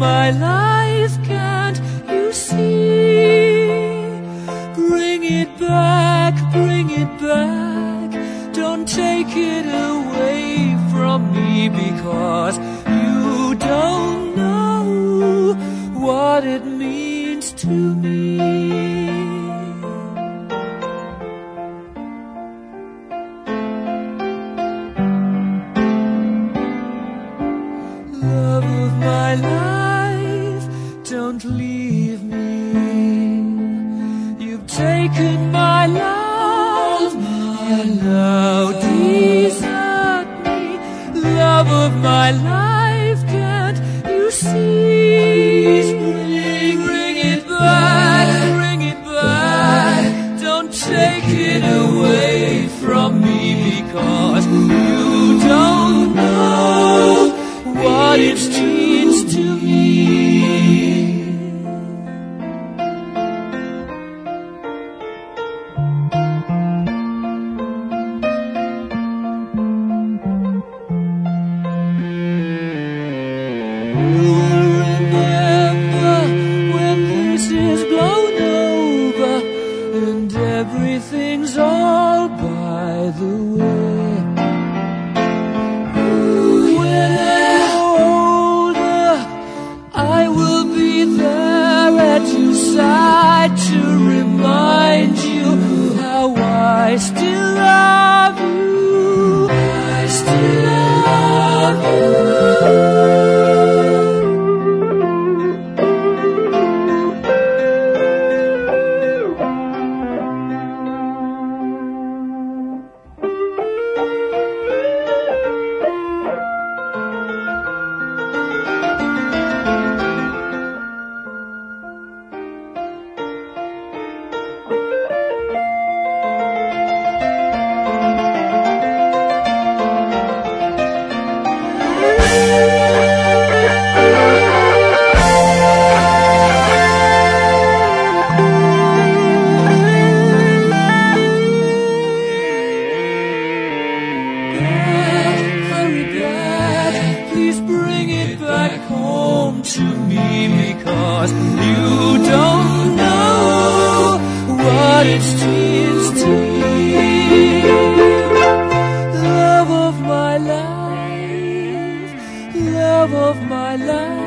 my life, can't you see? Bring it back, don't take it away from me, because you don't know what it means to me. Love of my life, don't leave me. You've taken my love, and now desert me. Love of my life, can't you see? Bring it back, don't take it away from me, because you don't know what it means to me. You'll remember when this is blown over and everything's all by the way. When I'm older, I will be there at your side to remind you how I still love you. I still love you. Home to me, because you don't know what it means to me. Love of my life, love of my life.